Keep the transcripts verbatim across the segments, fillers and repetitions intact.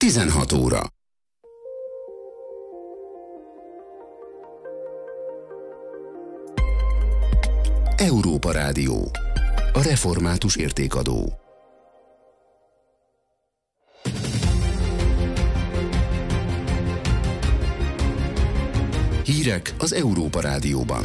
tizenhat óra. Európa Rádió. A református értékadó. Hírek az Európa Rádióban.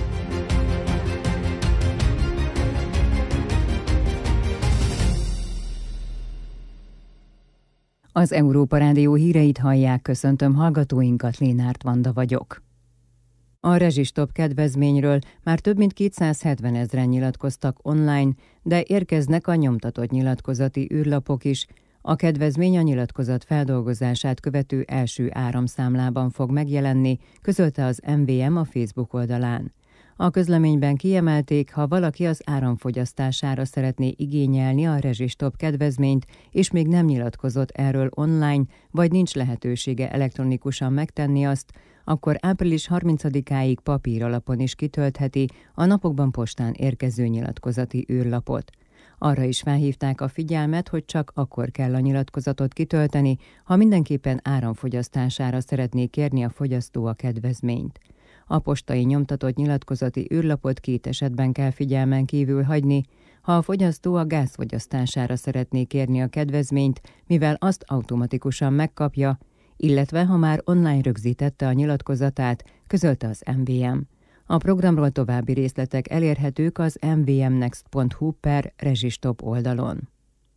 Az Európa Rádió híreit hallják, köszöntöm hallgatóinkat, Lénárt Vanda vagyok. A rezsistop kedvezményről már több mint kétszázhetven ezren nyilatkoztak online, de érkeznek a nyomtatott nyilatkozati űrlapok is. A kedvezmény a nyilatkozat feldolgozását követő első áramszámlában fog megjelenni, közölte az em vé em a Facebook oldalán. A közleményben kiemelték, ha valaki az áramfogyasztására szeretné igényelni a rezsistop kedvezményt, és még nem nyilatkozott erről online, vagy nincs lehetősége elektronikusan megtenni azt, akkor április harmincadikáig papíralapon is kitöltheti a napokban postán érkező nyilatkozati űrlapot. Arra is felhívták a figyelmet, hogy csak akkor kell a nyilatkozatot kitölteni, ha mindenképpen áramfogyasztására szeretné kérni a fogyasztó a kedvezményt. A postai nyomtatott nyilatkozati űrlapot két esetben kell figyelmen kívül hagyni, ha a fogyasztó a gázfogyasztására szeretné kérni a kedvezményt, mivel azt automatikusan megkapja, illetve ha már online rögzítette a nyilatkozatát, közölte az em vé em. A programról további részletek elérhetők az em vé em next pont hu per rezsistop oldalon.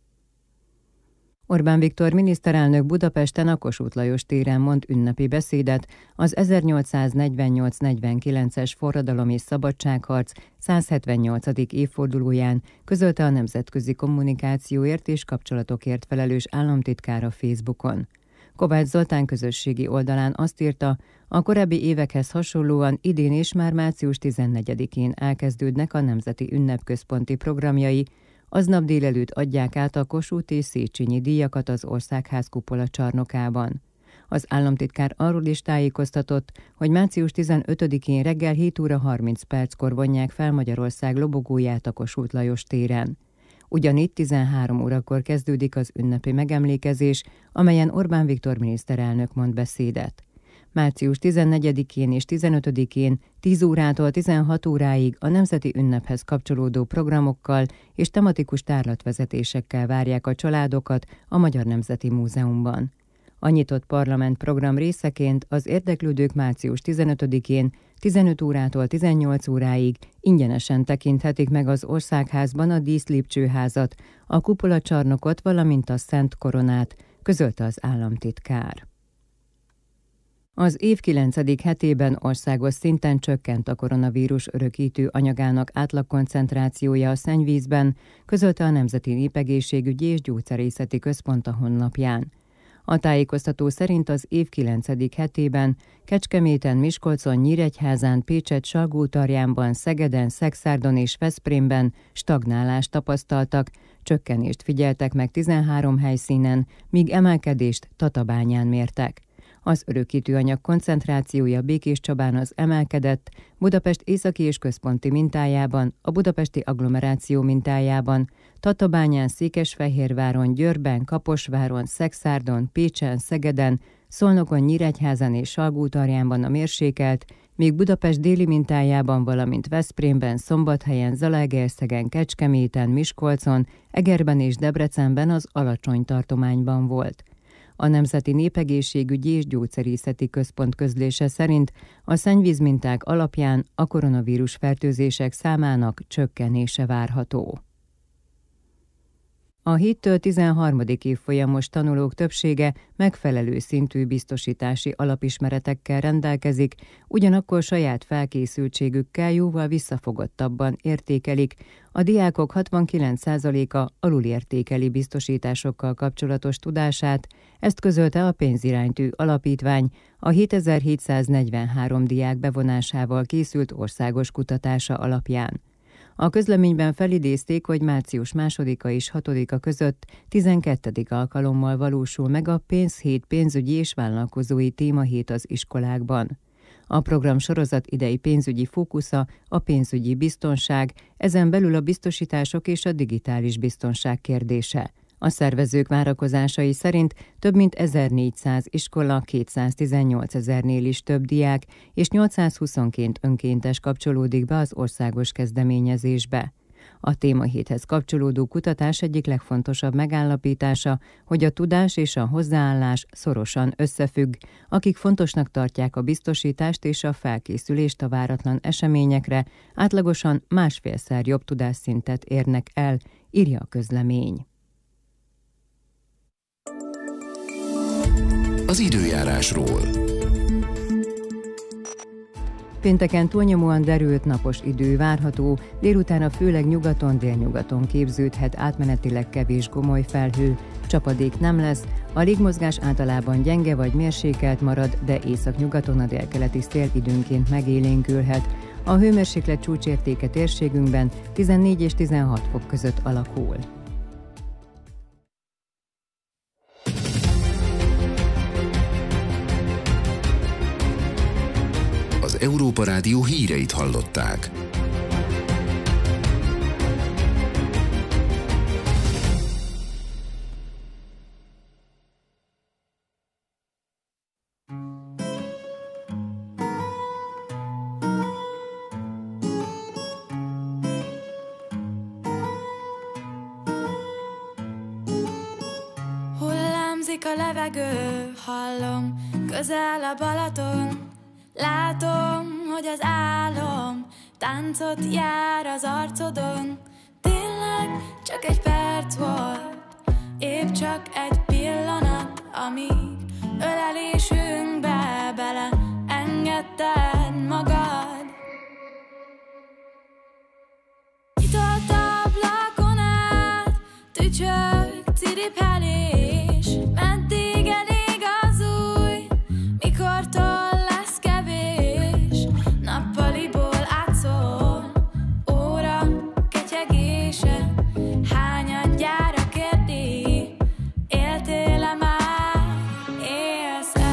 Orbán Viktor miniszterelnök Budapesten a Kossuth Lajos téren mond ünnepi beszédet az ezernyolcszáznegyvennyolc negyvenkilences forradalom és szabadságharc százhetvennyolcadik évfordulóján, közölte a Nemzetközi Kommunikációért és Kapcsolatokért felelős államtitkár a Facebookon. Kovács Zoltán közösségi oldalán azt írta, a korábbi évekhez hasonlóan idén is már március tizennegyedikén elkezdődnek a Nemzeti Ünnepközponti programjai, aznap délelőtt adják át a Kossuth és Széchenyi díjakat az Országház kupola csarnokában. Az államtitkár arról is tájékoztatott, hogy március tizenötödikén reggel hét óra harminc perckor vonják fel Magyarország lobogóját a Kossuth Lajos téren. Ugyanitt tizenhárom órakor kezdődik az ünnepi megemlékezés, amelyen Orbán Viktor miniszterelnök mond beszédet. március tizennegyedikén és tizenötödikén tíz órától tizenhat óráig a nemzeti ünnephez kapcsolódó programokkal és tematikus tárlatvezetésekkel várják a családokat a Magyar Nemzeti Múzeumban. A nyitott parlament program részeként az érdeklődők március tizenötödikén tizenöt órától tizennyolc óráig ingyenesen tekinthetik meg az Országházban a díszlépcsőházat, a kupolacsarnokot, valamint a Szent Koronát, közölte az államtitkár. Az év kilencedik hetében országos szinten csökkent a koronavírus örökítő anyagának átlagkoncentrációja a szennyvízben, közölte a Nemzeti Népegészségügyi és Gyógyszerészeti Központ a honlapján. A tájékoztató szerint az év kilencedik hetében Kecskeméten, Miskolcon, Nyíregyházán, Pécsett, Salgótarjánban, Szegeden, Szekszárdon és Veszprémben stagnálást tapasztaltak, csökkenést figyeltek meg tizenhárom helyszínen, míg emelkedést Tatabányán mértek. Az örökítőanyag koncentrációja Békéscsabán az emelkedett, Budapest északi és központi mintájában, a budapesti agglomeráció mintájában, Tatabányán, Székesfehérváron, Győrben, Kaposváron, Szekszárdon, Pécsen, Szegeden, Szolnokon, Nyíregyházán és Salgótarjánban a mérsékelt, míg Budapest déli mintájában, valamint Veszprémben, Szombathelyen, Zalaegerszegen, Kecskeméten, Miskolcon, Egerben és Debrecenben az alacsony tartományban volt. A Nemzeti Népegészségügyi és Gyógyszerészeti Központ közlése szerint a szennyvízminták alapján a koronavírus fertőzések számának csökkenése várható. A héttől tizenharmadik évfolyamos tanulók többsége megfelelő szintű biztosítási alapismeretekkel rendelkezik, ugyanakkor saját felkészültségükkel jóval visszafogottabban értékelik. A diákok hatvankilenc százaléka alulértékeli biztosításokkal kapcsolatos tudását, ezt közölte a Pénziránytű Alapítvány a hétezer-hétszáznegyvenhárom diák bevonásával készült országos kutatása alapján. A közleményben felidézték, hogy március másodika és hatodika között tizenkettedik alkalommal valósul meg a Pénzhét pénzügyi és vállalkozói témahét az iskolákban. A program sorozat idei pénzügyi fókusza a pénzügyi biztonság, ezen belül a biztosítások és a digitális biztonság kérdése. A szervezők várakozásai szerint több mint ezernégyszáz iskola, kétszáztizennyolcezernél is több diák és nyolcszázhuszonkettő önkéntes kapcsolódik be az országos kezdeményezésbe. A témahéthez kapcsolódó kutatás egyik legfontosabb megállapítása, hogy a tudás és a hozzáállás szorosan összefügg, akik fontosnak tartják a biztosítást és a felkészülést a váratlan eseményekre, átlagosan másfélszer jobb tudásszintet érnek el, írja a közlemény. Az időjárásról. Pénteken túlnyomóan derült napos idő várható, délután főleg nyugaton, délnyugaton képződhet átmenetileg kevés gomoly felhő, csapadék nem lesz, a légmozgás általában gyenge vagy mérsékelt marad, de északnyugaton a délkeleti szél időnként megélénkülhet. A hőmérséklet csúcsértéke térségünkben tizennégy és tizenhat fok között alakul. Az Európa Rádió híreit hallották. Hullámzik a levegő, hallom, közel a Balaton. Látom, hogy az álom táncot jár az arcodon. Tényleg csak egy perc volt, épp csak egy pillanat, amíg ölelésünkbe bele engedted magad. Nyitott ablakon át, tücsök, ciripelés, meddig elég az új, mikortól nappaliból átszól, óra ketyegése, hányadjára kérdi, éltél-e már, élsz-e?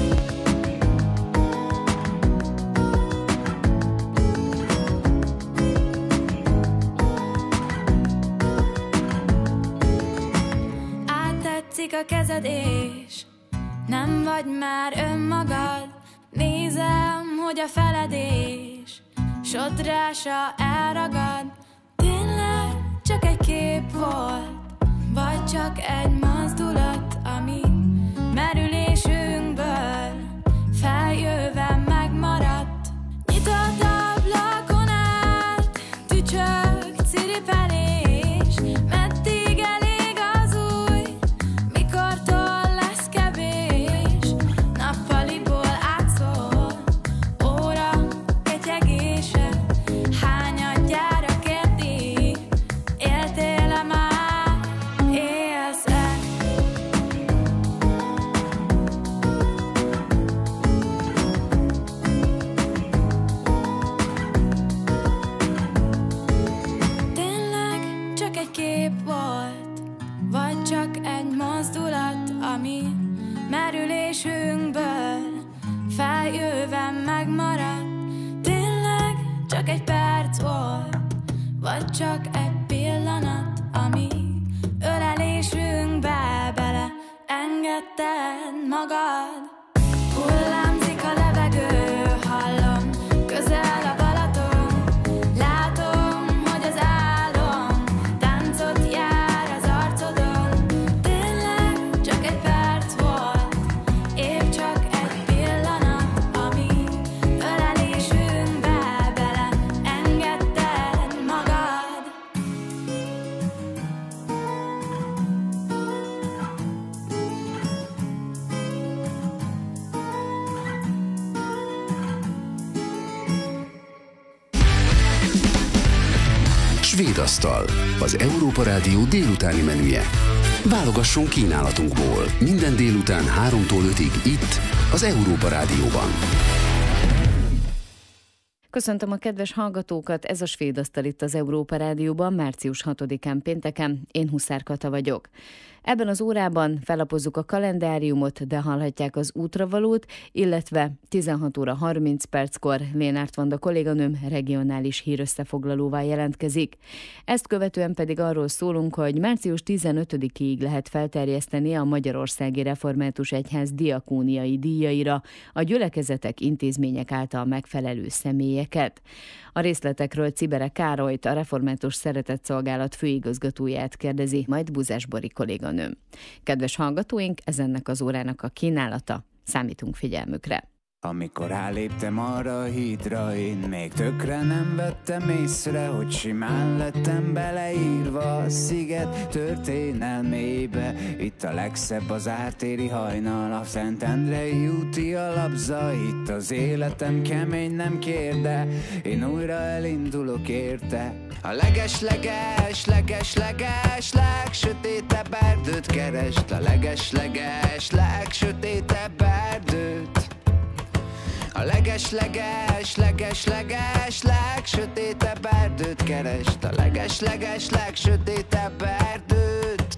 Áttetszik a kezed és nem vagy már önmagad. Nézem, hogy a feledés sodrása elragad. Tényleg csak egy kép volt, vagy csak egy mozdulat, ami merülésünkből feljöve megmaradt. Nyitott ablakon át, tücsök, ciripelés, meddig elég az új, mikortól lesz kevés, nappaliból hányadjára kérdi, éltél-e már, élsz-e? Tényleg csak egy kép volt, vagy csak egy mozdulat, ami merülésünkből feljöve megmaradt. Csak egy perc volt, vagy csak egy pillanat, ami ölelésünkbe bele engedted magad. Hullámzik a levegő, hallom, közel a Balaton. Látom, hogy az álom táncot jár az arcodon. Tényleg csak egy perc volt, épp csak egy pillanat, ami ölelésünkbe Svédasztal, az Európa Rádió délutáni menüje. Válogasson kínálatunkból minden délután háromtól ötig itt, az Európa Rádióban. Köszöntöm a kedves hallgatókat, ez a Svédasztal itt az Európa Rádióban, március hatodikán pénteken, én Huszár Kata vagyok. Ebben az órában felapozzuk a kalendáriumot, de hallhatják az útravalót, illetve tizenhat óra harminc perckor Lénárt Vanda kolléganőm regionális hírösszefoglalóval jelentkezik. Ezt követően pedig arról szólunk, hogy március tizenötödikéig lehet felterjeszteni a Magyarországi Református Egyház diakóniai díjaira a gyülekezetek, intézmények által megfelelő személyeket. A részletekről Cibere Károlyt, a Református Szeretetszolgálat főigazgatóját kérdezi majd Buzás Bori kolléganőm. Kedves hallgatóink, ez ennek az órának a kínálata. Számítunk figyelmükre. Amikor ráléptem arra a hídra, én még tökre nem vettem észre, hogy simán lettem beleírva a sziget történelmébe. Itt a legszebb az ártéri hajnal, a Szentendrei úti alapza. Itt az életem kemény, nem kér, de én újra elindulok érte. A leges-leges, leges-leges, legsötétebb erdőt keresd. A leges-leges, legsötétebb erdőt. A leges-leges, leges-leges, legsötétebb erdőt keresd. A leges-leges, legsötétebb erdőt.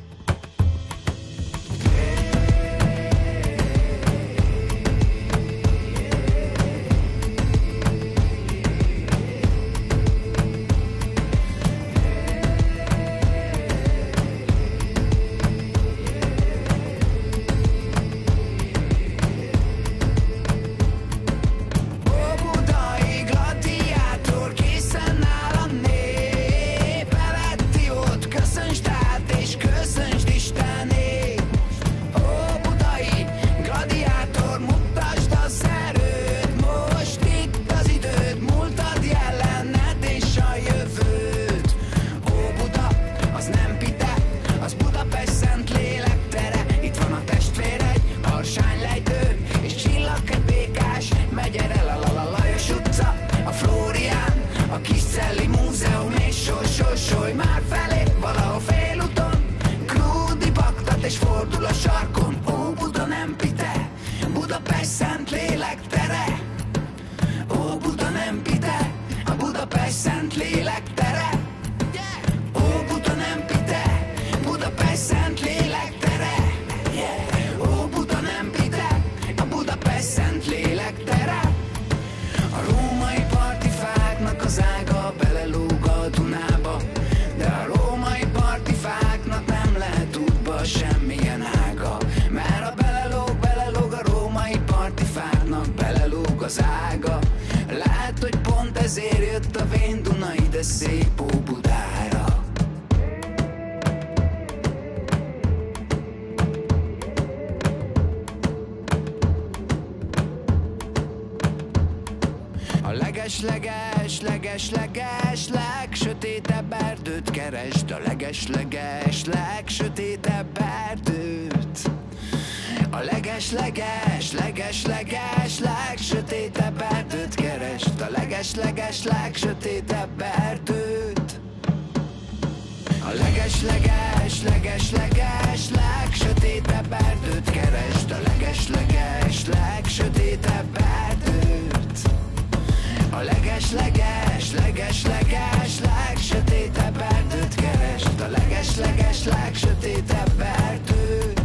Leges-leges, leges-leges, legsötétebb erdőt keresd. A leges-leges, legsötétebb erdőt. A leges-leges, leges-leges, legsötétebb erdőt keresd. A leges-leges, legsötétebb erdőt. A leges-leges, leges-leges, legsötétebb erdőt keresd. A leges-leges, legsötétebb erdőt. A leges-leges, leges-leges, legsötétebb erdőt keresd. A leges-leges, legsötétebb erdőt.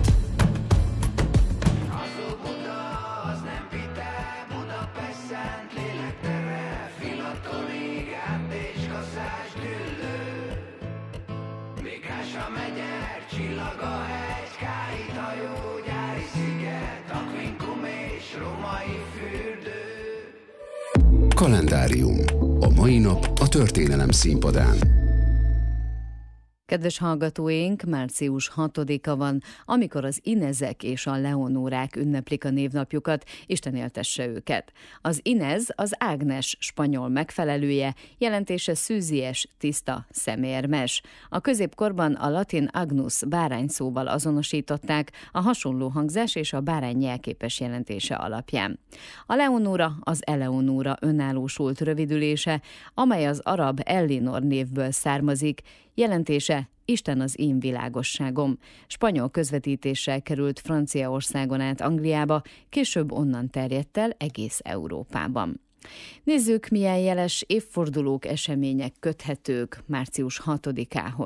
Az Óbuda, az nem Pite, Budapest szent lélektere, Filatoni, Gát és Kaszás Güllő. Békás a megyer, csillag a hegy, Káit hajó, Gyári sziget, Aquincum és római fürdő. Kalendárium. A mai nap a történelem színpadán. Kedves hallgatóink, március hatodika van, amikor az Inezek és a Leonórák ünneplik a névnapjukat, Isten éltesse őket. Az Inez az Ágnes spanyol megfelelője, jelentése szűzies, tiszta, szemérmes. A középkorban a latin agnus bárány szóval azonosították a hasonló hangzás és a bárány jelképes jelentése alapján. A Leonóra az Eleonóra önállósult rövidülése, amely az arab Ellinor névből származik, jelentése Isten az én világosságom. Spanyol közvetítéssel került Franciaországon át Angliába, később onnan terjedt el egész Európában. Nézzük, milyen jeles évfordulók, események köthetők március hatodikához.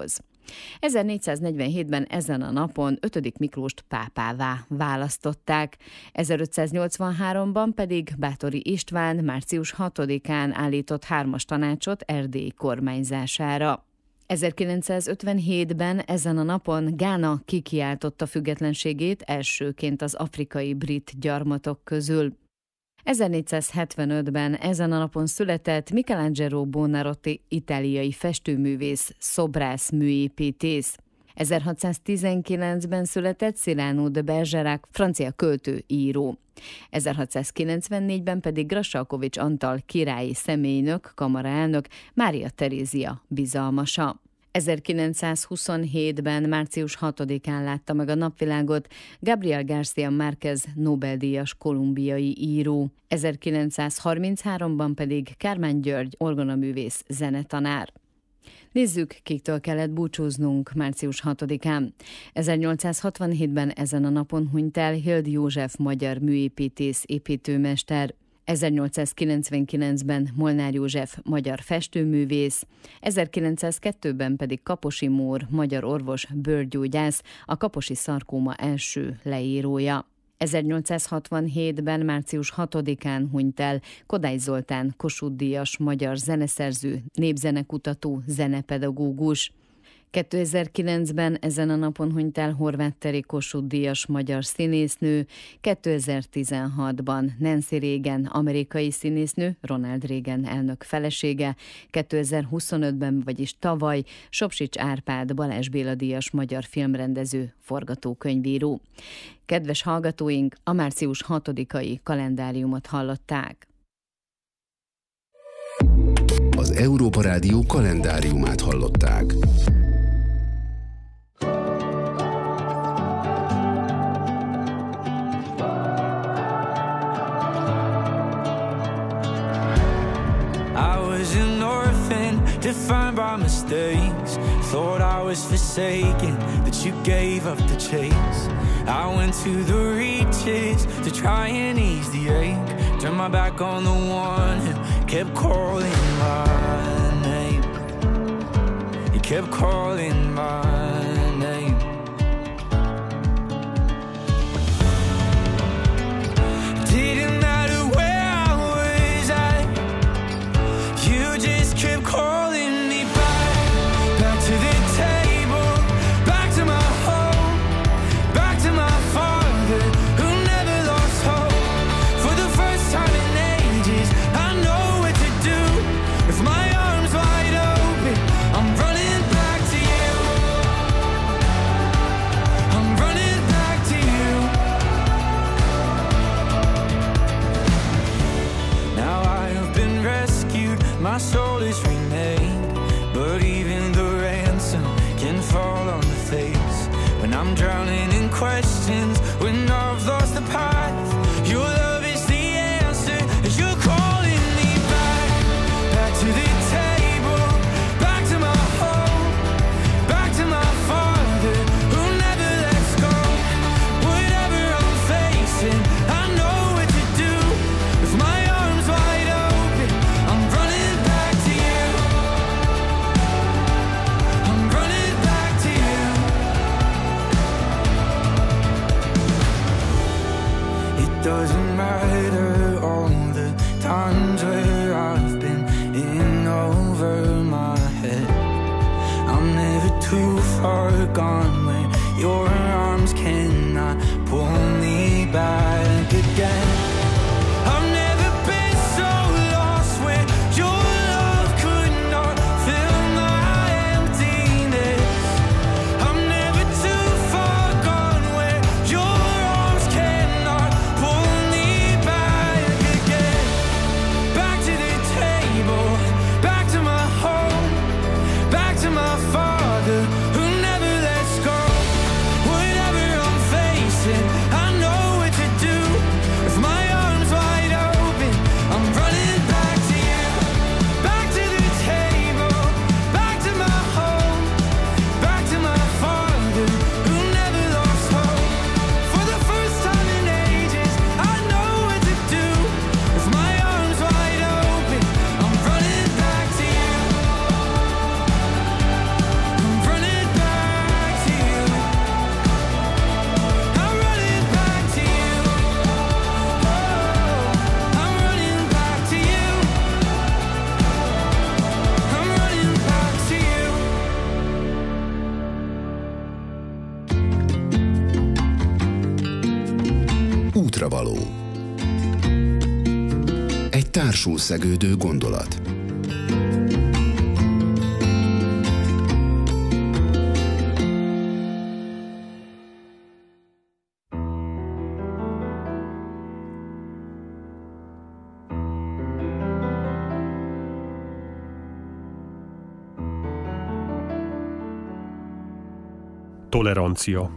ezernégyszáznegyvenhétben ezen a napon ötödik Miklóst pápává választották. ezerötszáznyolcvanháromban pedig Báthori István március hatodikán állított hármas tanácsot Erdély kormányzására. ezerkilencszázötvenhétben ezen a napon Gána kikiáltotta függetlenségét elsőként az afrikai brit gyarmatok közül. ezernégyszázhetvenötben ezen a napon született Michelangelo Buonarroti itáliai festőművész, szobrász, műépítész. ezerhatszáztizenkilencben született Cyrano de Bergerac, francia költő, író. ezerhatszázkilencvennégyben pedig Grassalkovich Antal királyi személynök, kamaraelnök, Mária Terézia bizalmasa. ezerkilencszázhuszonhétben március hatodikán látta meg a napvilágot Gabriel García Márquez Nobel-díjas kolumbiai író. ezerkilencszázharmincháromban pedig Kármán György orgonaművész, zenetanár. Nézzük, kiktől kellett búcsúznunk március hatodikán. ezernyolcszázhatvanhétben ezen a napon hunyt el Hild József magyar műépítész, építőmester. ezernyolcszázkilencvenkilencben Molnár József magyar festőművész, ezerkilencszázkettőben pedig Kaposi Mór magyar orvos, bőrgyógyász, a kaposi szarkóma első leírója. ezernyolcszázhatvanhétben március hatodikán hunyt el Kodály Zoltán Kossuth-díjas magyar zeneszerző, népzenekutató, zenepedagógus. kétezer-kilencben ezen a napon hunyt el Horváth Teri Kossuth-díjas magyar színésznő, kétezer-tizenhatban Nancy Reagan amerikai színésznő, Ronald Reagan elnök felesége, kétezer-huszonötben, vagyis tavaly Sopsics Árpád Balázs Béla-díjas magyar filmrendező, forgatókönyvíró. Kedves hallgatóink, a március hatodikai kalendáriumot hallották. Az Európa Rádió kalendáriumát hallották. Defined by mistakes, thought I was forsaken, but you gave up the chase. I went to the reaches to try and ease the ache, turned my back on the one who kept calling my name. He kept calling my name. Didn't matter where I was at, you just kept calling. My soul is renamed, but even the ransom can fall on the face. When I'm drowning in questions, when I've lost the path, your love is the answer. You're calling me back, back to the table, back to my home, back to my father who never lets go. Whatever I'm facing, I know what to do. With my arms wide open, I'm running. Doesn't matter all the times where I've been in over my head. I'm never too far gone where your arms cannot pull me back again. I've never been so lost where your love could not fill my emptiness. I'm never too far gone where your arms cannot pull me back again. Back to the table, back to my home, back to my father who never lets go. Whatever I'm facing, I know what to do. With my arms wide open, I'm running back to you. Back to the table, back to my home, back to my father who never lost hope. For the first time in ages, I know what to do. With my arms wide open, I'm running back to you. Útravaló. Egy társul szegődő gondolat. Tolerancia.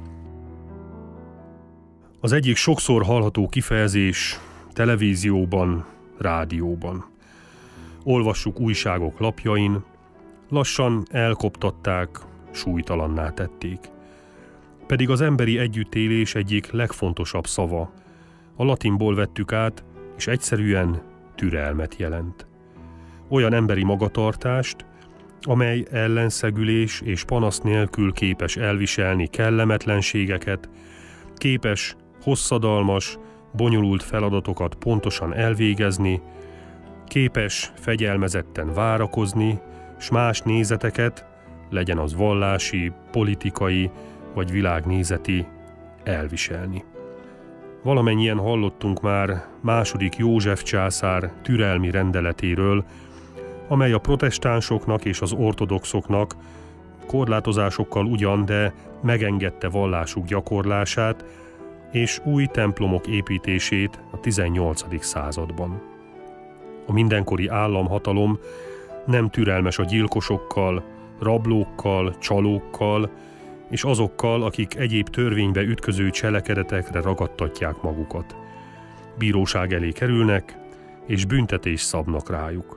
Az egyik sokszor hallható kifejezés televízióban, rádióban. Olvassuk újságok lapjain, lassan elkoptatták, súlytalanná tették. Pedig az emberi együttélés egyik legfontosabb szava. A latinból vettük át, és egyszerűen türelmet jelent. Olyan emberi magatartást, amely ellenszegülés és panasz nélkül képes elviselni kellemetlenségeket, képes hosszadalmas, bonyolult feladatokat pontosan elvégezni, képes fegyelmezetten várakozni, s más nézeteket, legyen az vallási, politikai vagy világnézeti, elviselni. Valamennyien hallottunk már második József császár türelmi rendeletéről, amely a protestánsoknak és az ortodoxoknak korlátozásokkal ugyan, de megengedte vallásuk gyakorlását és új templomok építését a tizennyolcadik században. A mindenkori államhatalom nem türelmes a gyilkosokkal, rablókkal, csalókkal és azokkal, akik egyéb törvénybe ütköző cselekedetekre ragadtatják magukat. Bíróság elé kerülnek, és büntetés szabnak rájuk.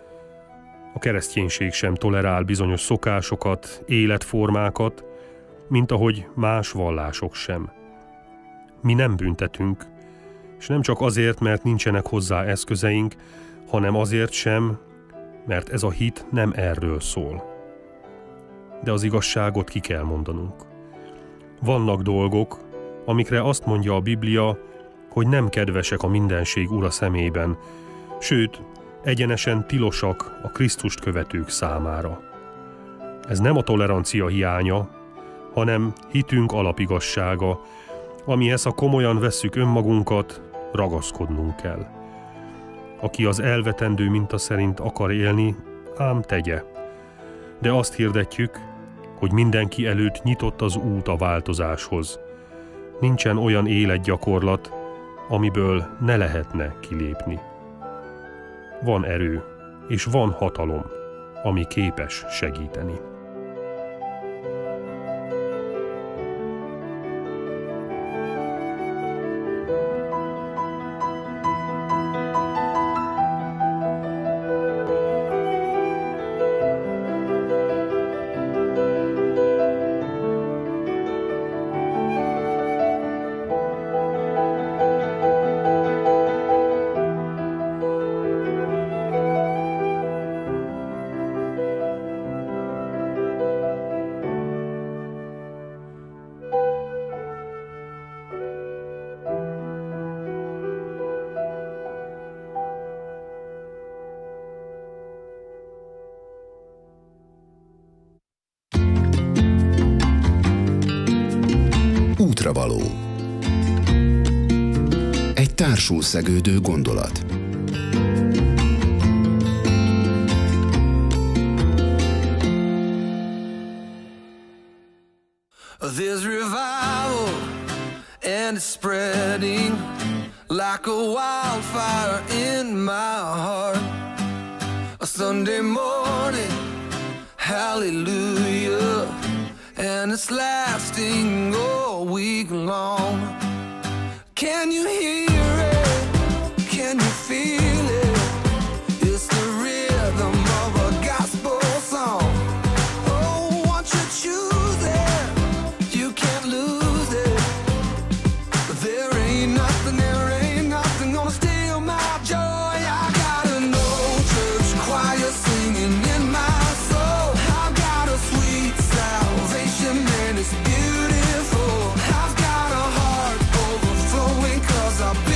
A kereszténység sem tolerál bizonyos szokásokat, életformákat, mint ahogy más vallások sem. Mi nem büntetünk, és nem csak azért, mert nincsenek hozzá eszközeink, hanem azért sem, mert ez a hit nem erről szól. De az igazságot ki kell mondanunk. Vannak dolgok, amikre azt mondja a Biblia, hogy nem kedvesek a mindenség ura szemében, sőt, egyenesen tilosak a Krisztust követők számára. Ez nem a tolerancia hiánya, hanem hitünk alapigassága, amihez, ha komolyan vesszük önmagunkat, ragaszkodnunk kell. Aki az elvetendő minta szerint akar élni, ám tegye. De azt hirdetjük, hogy mindenki előtt nyitott az út a változáshoz. Nincsen olyan életgyakorlat, amiből ne lehetne kilépni. Van erő, és van hatalom, ami képes segíteni. Útravaló. Egy társul szegődő gondolat. There's revival and it's spreading like a wildfire in my heart. A Sunday morning, hallelujah, and it's lasting all week long. Can you hear it? Can you feel it? It's the rhythm of a gospel song. Oh, once you choose it, you can't lose it. There ain't nothing, there ain't nothing gonna steal my joy. I got an old church choir singing in my soul. I've got a sweet salvation and it's beautiful. I've got a heart overflowing 'cause I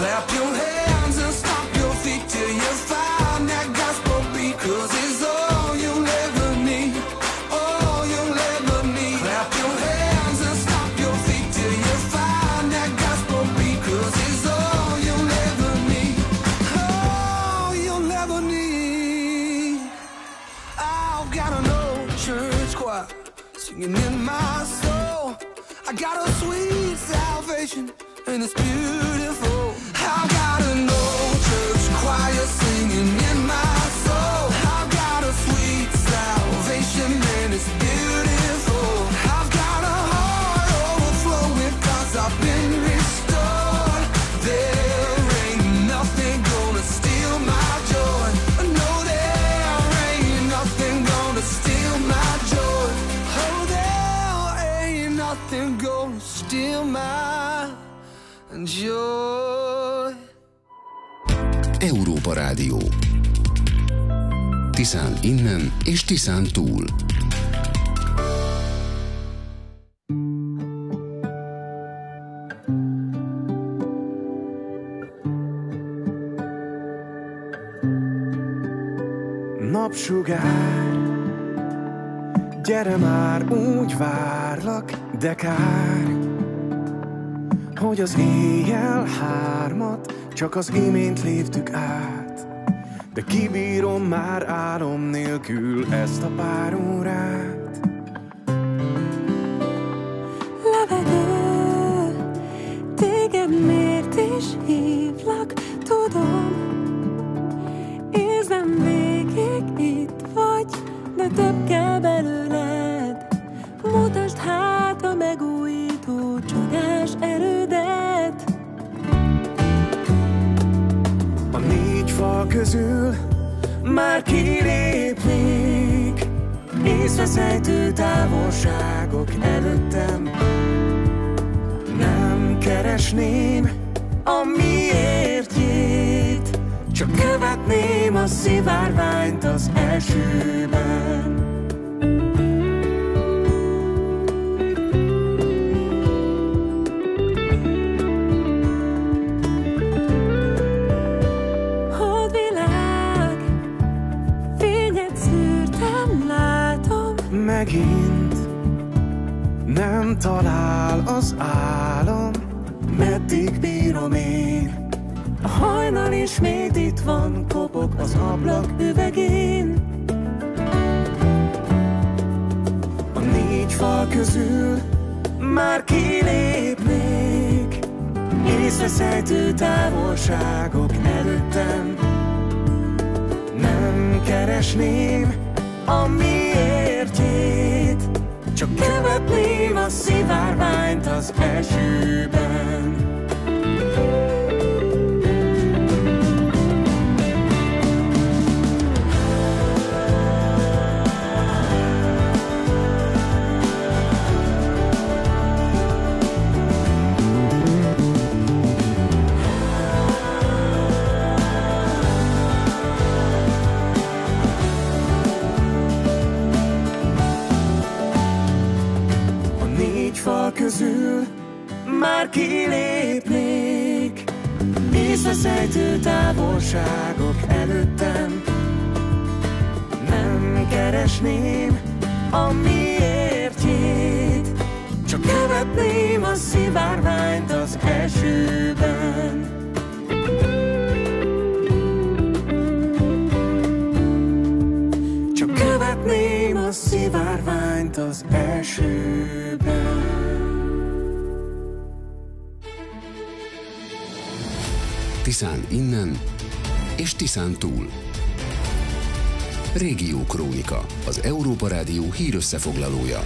Clap your hands and stomp your feet till you find that gospel beat, 'cause it's all you'll ever need, all you'll ever need. Clap your hands and stomp your feet till you find that gospel beat, 'cause it's all you'll ever need, all you'll ever need. I've got an old church choir singing in my soul. I got a sweet salvation and it's beautiful. I've got an old church choir singing in my soul. I've got a sweet salvation and it's beautiful. I've got a heart overflowing 'cause I've been restored. There ain't nothing gonna steal my joy. No, there ain't nothing gonna steal my joy. Oh, there ain't nothing gonna steal my joy. Európa Rádió. Tiszán innen és Tiszán túl. Napsugár, gyere már, úgy várlak, de kár, hogy az éjjel hármat csak az imént léptük át. De kibírom már álom nélkül ezt a pár órát. Levegő, téged miért is hívlak, tudom. Érzem végig itt vagy, de több kell belőled. Mutasd hát a megújító csodás erődet. A négy fal közül már kilépnék, észreszejtő távolságok előttem. Nem keresném a miértjét, csak követném a szivárványt az elsőben. Megint nem talál az álom, meddig bírom én. A hajnal ismét itt van, kopog az ablak üvegén. A négy fal közül már kilépnék, észreszejtő távolságok előttem. Nem keresném a miértjét, csak követném a szivárványt az elsőben. Közül már kilépnék, észreszejtő távolságok előttem. Nem keresném a miértjét, csak követném a szivárványt az elsőben. Csak követném a szivárványt az elsőben. Tiszán innen és Tiszán túl. Régiókrónika, az Európa Rádió hírösszefoglalója.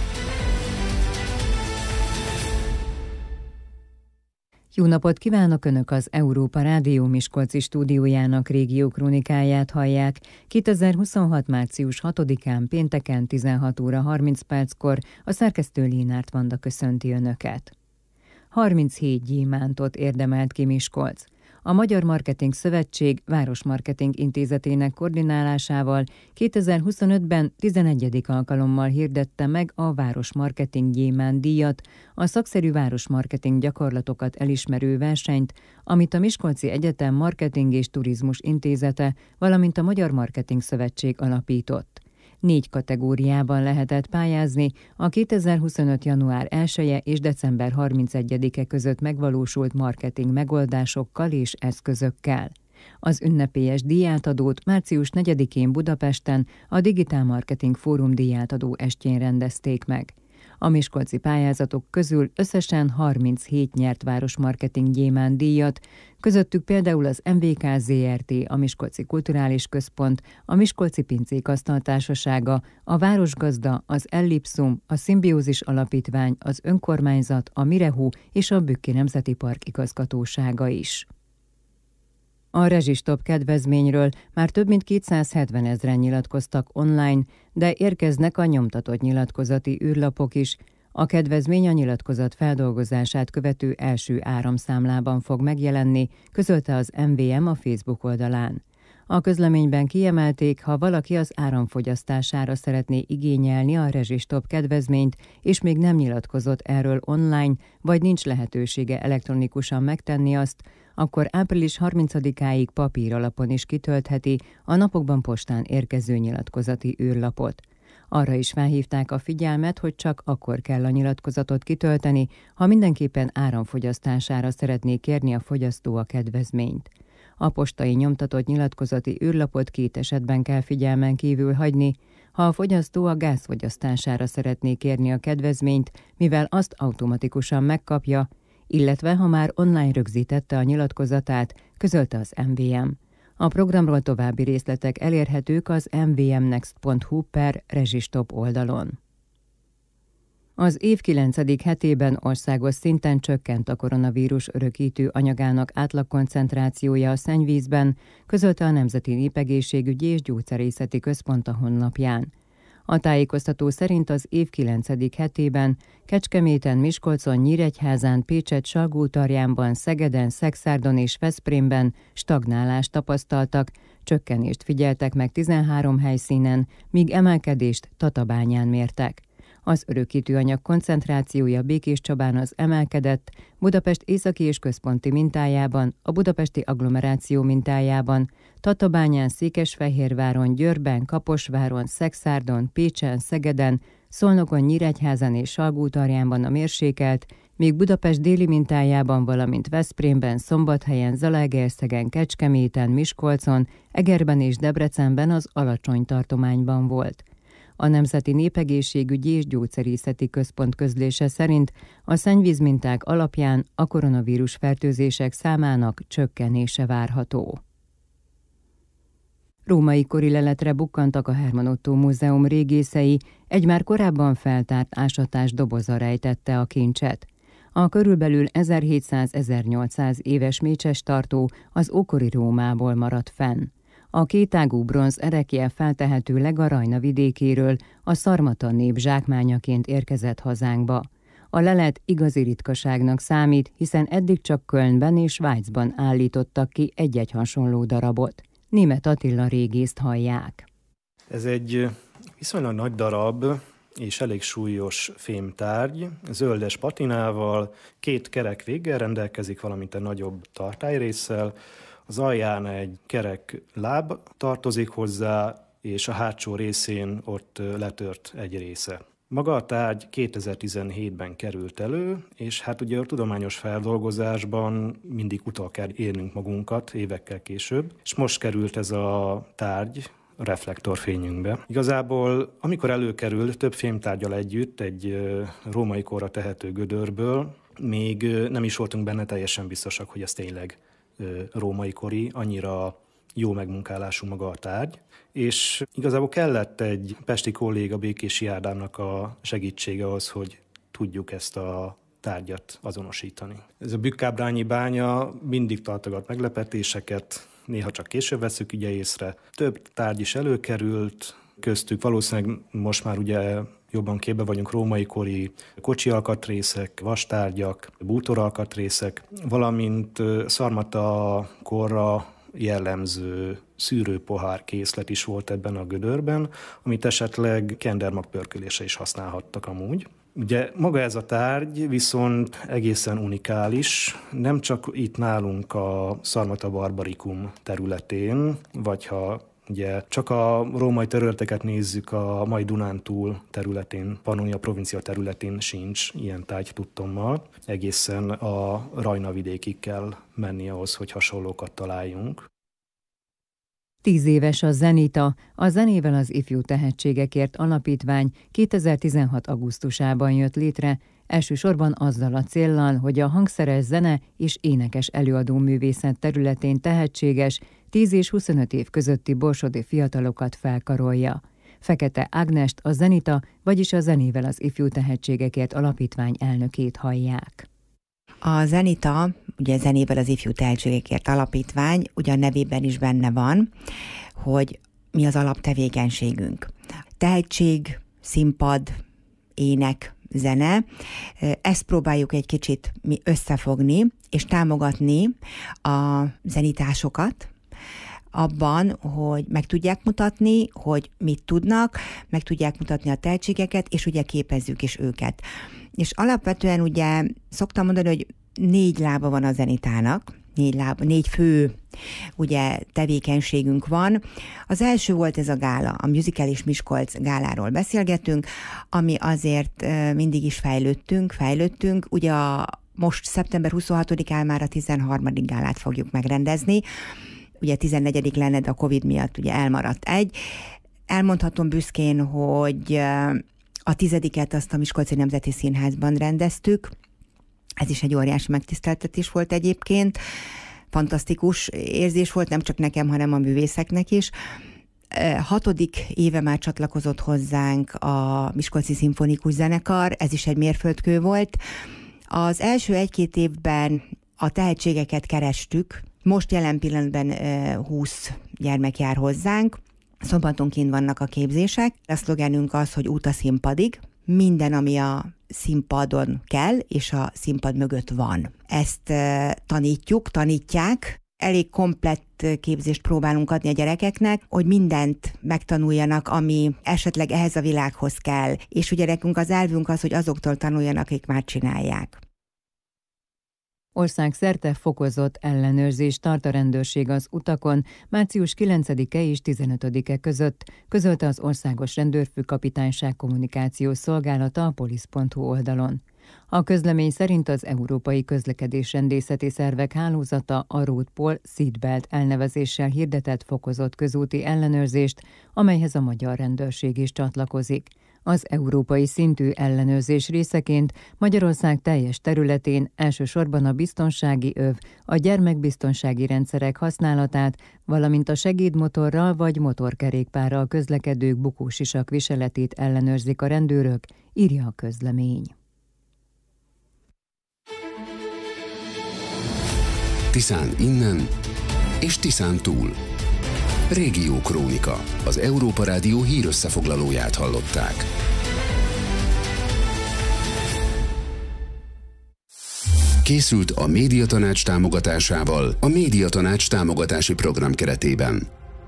Jó napot kívánok! Önök az Európa Rádió Miskolci stúdiójának régiókrónikáját hallják. kétezer-huszonhat. március hatodikán pénteken tizenhat óra harminc perckor a szerkesztő Lénárt Vanda köszönti Önöket. harminchét gyémántot érdemelt ki Miskolc. a Magyar Marketing Szövetség Városmarketing Intézetének koordinálásával kétezer-huszonötben tizenegyedik alkalommal hirdette meg a Városmarketing Gyémánt díjat, a szakszerű városmarketing gyakorlatokat elismerő versenyt, amit a Miskolci Egyetem Marketing és Turizmus Intézete, valamint a Magyar Marketing Szövetség alapított. Négy kategóriában lehetett pályázni a kétezer-huszonöt. január elseje és december harmincegyedike között megvalósult marketing megoldásokkal és eszközökkel. Az ünnepélyes díjátadót március negyedikén Budapesten a Digitál Marketing Fórum díjátadó estjén rendezték meg. A miskolci pályázatok közül összesen harminchét nyert Városmarketing Gyémánt díjat, közöttük például az em vé ká zé er té, a Miskolci Kulturális Központ, a Miskolci Pincék Asztaltársasága, a Városgazda, az Ellipszum, a Szimbiózis Alapítvány, az Önkormányzat, a Mirehu és a Bükki Nemzeti Park igazgatósága is. A rezsistop kedvezményről már több mint kétszázhetven ezren nyilatkoztak online, de érkeznek a nyomtatott nyilatkozati űrlapok is. A kedvezmény a nyilatkozat feldolgozását követő első áramszámlában fog megjelenni, közölte az em vé em a Facebook oldalán. A közleményben kiemelték, ha valaki az áramfogyasztására szeretné igényelni a rezsistop kedvezményt, és még nem nyilatkozott erről online, vagy nincs lehetősége elektronikusan megtenni azt, akkor április harmincadikáig papír alapon is kitöltheti a napokban postán érkező nyilatkozati űrlapot. Arra is felhívták a figyelmet, hogy csak akkor kell a nyilatkozatot kitölteni, ha mindenképpen áramfogyasztására szeretné kérni a fogyasztó a kedvezményt. A postai nyomtatott nyilatkozati űrlapot két esetben kell figyelmen kívül hagyni, ha a fogyasztó a gázfogyasztására szeretné kérni a kedvezményt, mivel azt automatikusan megkapja, illetve ha már online rögzítette a nyilatkozatát, közölte az em vé em. A programról további részletek elérhetők az em vé em next pont hu per rezsistop oldalon. Az év kilencedik hetében országos szinten csökkent a koronavírus örökítő anyagának átlagkoncentrációja a szennyvízben, közölte a Nemzeti Népegészségügyi és Gyógyszerészeti Központ a honlapján. A tájékoztató szerint az év kilencedik hetében Kecskeméten, Miskolcon, Nyíregyházán, Pécsett, Salgótarjánban, Szegeden, Szekszárdon és Veszprémben stagnálást tapasztaltak, csökkenést figyeltek meg tizenhárom helyszínen, míg emelkedést Tatabányán mértek. Az örökítőanyag koncentrációja Békéscsabán az emelkedett, Budapest északi és központi mintájában, a budapesti agglomeráció mintájában, Tatabányán, Székesfehérváron, Győrben, Kaposváron, Szekszárdon, Pécsen, Szegeden, Szolnokon, Nyíregyházán és Salgótarjánban a mérsékelt, míg Budapest déli mintájában, valamint Veszprémben, Szombathelyen, Zalaegerszegen, Kecskeméten, Miskolcon, Egerben és Debrecenben az alacsony tartományban volt. A Nemzeti Népegészségügyi és Gyógyszerészeti Központ közlése szerint a szennyvízminták alapján a koronavírus fertőzések számának csökkenése várható. Római kori leletre bukkantak a Hermann Ottó Múzeum régészei, egy már korábban feltárt ásatás doboza rejtette a kincset. A körülbelül ezerhétszáz-ezernyolcszáz éves mécsestartó az ókori Rómából maradt fenn. A kétágú bronz erekje feltehetőleg a Rajna vidékéről, a szarmata nép zsákmányaként érkezett hazánkba. A lelet igazi ritkaságnak számít, hiszen eddig csak Kölnben és Svájcban állítottak ki egy-egy hasonló darabot. Németh Attila régészt hallják. Ez egy viszonylag nagy darab és elég súlyos fémtárgy, zöldes patinával, két kerek véggel rendelkezik, valamint egy nagyobb tartályrésszel. Az alján egy kerek láb tartozik hozzá, és a hátsó részén ott letört egy része. Maga a tárgy kétezer-tizenhétben került elő, és hát ugye a tudományos feldolgozásban mindig utal kell érnünk magunkat évekkel később, és most került ez a tárgy a reflektorfényünkbe. Igazából, amikor előkerült több fémtárgyal együtt egy római korra tehető gödörből, még nem is voltunk benne teljesen biztosak, hogy ez tényleg római kori, annyira jó megmunkálású maga a tárgy, és igazából kellett egy pesti kolléga, Békési Ádámnak a segítsége az, hogy tudjuk ezt a tárgyat azonosítani. Ez a bükkábrányi bánya mindig tartogat meglepetéseket, néha csak később veszük ugye észre. Több tárgy is előkerült, köztük valószínűleg most már ugye jobban képbe vagyunk római kori kocsi alkatrészek, vastárgyak, bútor alkatrészek, valamint szarmata korra jellemző szűrőpohár készlet is volt ebben a gödörben, amit esetleg kendermag pörkölése is használhattak amúgy. Ugye maga ez a tárgy viszont egészen unikális, nem csak itt nálunk a Szarmata Barbarikum területén, vagy ha ugye csak a római területeket nézzük, a mai Dunántúl területén, Pannonia provincia területén sincs ilyen tárgy tudtommal. Egészen a Rajna vidékig kell menni ahhoz, hogy hasonlókat találjunk. Tíz éves a Zenita, a Zenével az ifjú tehetségekért alapítvány kétezer-tizenhat augusztusában jött létre, elsősorban azzal a céllal, hogy a hangszeres zene és énekes előadó művészet területén tehetséges, tíz és huszonöt év közötti borsodi fiatalokat felkarolja. Fekete Ágnest, a Zenita, vagyis a Zenével az ifjú tehetségekért alapítvány elnökét hallják. A Zenita, ugye Zenével az ifjú tehetségekért alapítvány, ugye a nevében is benne van, hogy mi az alaptevékenységünk. Tehetség, színpad, ének, zene, ezt próbáljuk egy kicsit mi összefogni, és támogatni a zenitásokat abban, hogy meg tudják mutatni, hogy mit tudnak, meg tudják mutatni a tehetségeket, és ugye képezzük is őket. És alapvetően ugye szoktam mondani, hogy négy lába van a zenitának, négy, lába, négy fő ugye tevékenységünk van. Az első volt ez a gála, a Musicalis Miskolc gáláról beszélgetünk, ami azért mindig is fejlődtünk, fejlődtünk. Ugye a, most szeptember huszonhatodikán már a tizenharmadik gálát fogjuk megrendezni. Ugye tizennegyedik lenne, de a Covid miatt ugye elmaradt egy. Elmondhatom büszkén, hogy a tizediket azt a Miskolci Nemzeti Színházban rendeztük. Ez is egy óriási megtiszteltetés volt egyébként. Fantasztikus érzés volt, nem csak nekem, hanem a művészeknek is. Hatodik éve már csatlakozott hozzánk a Miskolci Szimfonikus Zenekar, ez is egy mérföldkő volt. Az első egy-két évben a tehetségeket kerestük, most jelen pillanatban húsz gyermek jár hozzánk, szombatonként vannak a képzések. A szlogenünk az, hogy út a színpadig, minden, ami a színpadon kell, és a színpad mögött van. Ezt tanítjuk, tanítják, elég komplett képzést próbálunk adni a gyerekeknek, hogy mindent megtanuljanak, ami esetleg ehhez a világhoz kell. És ugye nekünk az elvünk az, hogy azoktól tanuljanak, akik már csinálják. Országszerte fokozott ellenőrzés tart a rendőrség az utakon március kilencedike és tizenötödike között, közölte az Országos Rendőrfőkapitányság kommunikációs szolgálata a polisz pont hu oldalon. A közlemény szerint az Európai Közlekedésrendészeti Szervek Hálózata a Roadpol Seatbelt elnevezéssel hirdetett fokozott közúti ellenőrzést, amelyhez a magyar rendőrség is csatlakozik. Az európai szintű ellenőrzés részeként Magyarország teljes területén elsősorban a biztonsági öv, a gyermekbiztonsági rendszerek használatát, valamint a segédmotorral vagy motorkerékpárral közlekedők bukósisak viseletét ellenőrzik a rendőrök, írja a közlemény. Tiszán innen és Tiszán túl. Régió Krónika, az Európa Rádió hírösszefoglalóját hallották. Készült a Médiatanács támogatásával a Médiatanács támogatási program keretében.